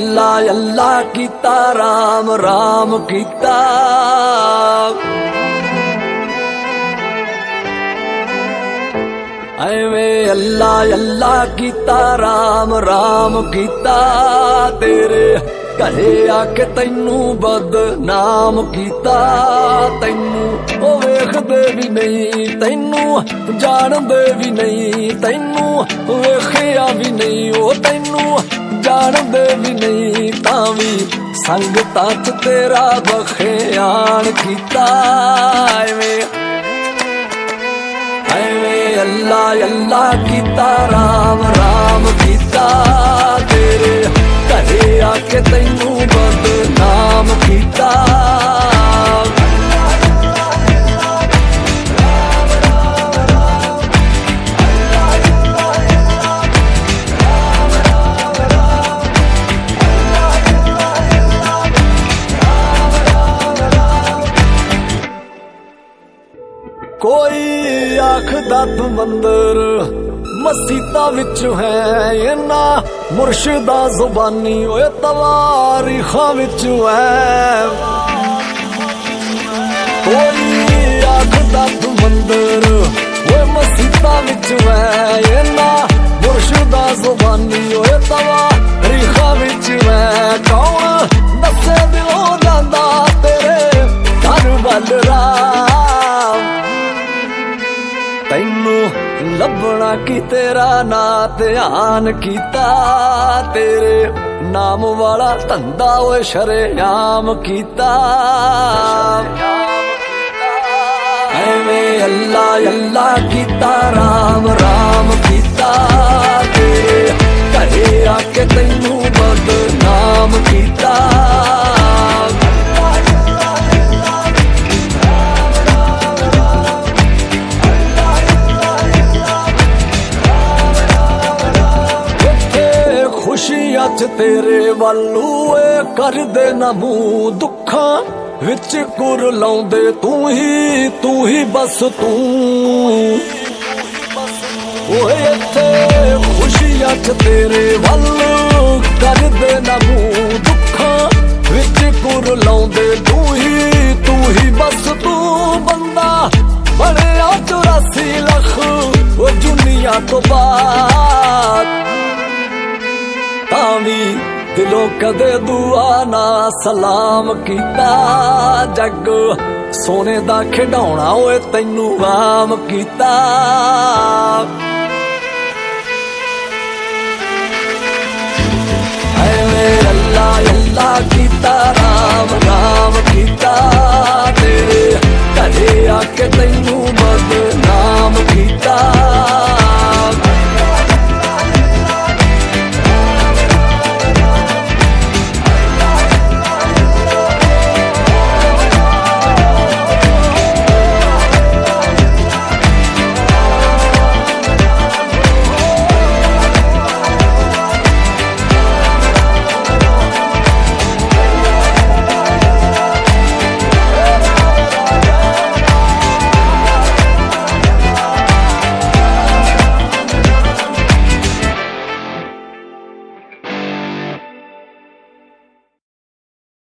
अल्लाह अल्लाह कीता, राम राम कीता। एवें अल्लाह अल्लाह कीता, राम राम कीता। तेरे घरे आके तैनू बदनाम कीता। तैनू ओ वेखदे भी नहीं, तैनू जानदे भी नहीं, तैनू वेखिया भी नहीं, ओ तैनू जानदे भी नहीं, तावी संगतां च तेरा बखियान कीता। एवें अल्लाह अल्लाह कीता, राम राम कीता। तेरे घरे आके तैनू बदनाम कीता। कोई आखदा तू मंदिर मसीता विच है, इना मुर्शिदा जुबानी ओए तवारीखां विच है। कोई आखदा तू मंदिर ओए मसीता विच है, इना मुर्शिदा जुबानी ओए तवारीखां विच है। कौन दसे दिलों जांदा तेरे घर वल राम, तैनू लभना की तेरा ना ध्यान कीता। तेरे नाम वाला धंधा ओए शरेआम कीता। एवें अल्लाह अल्लाह कीता, राम राम कीता। तेरे घरे आके तैनू बदनाम कीता। खुशियां च तेरे वालू कर दे ना मूंह, दुखां विच कुर लाउंदे तू ही बस तू। ओए इत्थे खुशियां च तेरे वालू कर दे ना मूंह, दुखां विच कुर लाउंदे तू ही बस तू। बंदा बणिया 84 लख ओ दुनिया तो बाद, तावी दिलों कदे दुआ ना सलाम कीता। जग सोने दा खिडौना ओए तैनू आम कीता। एवें अल्लाह अल्लाह कीता,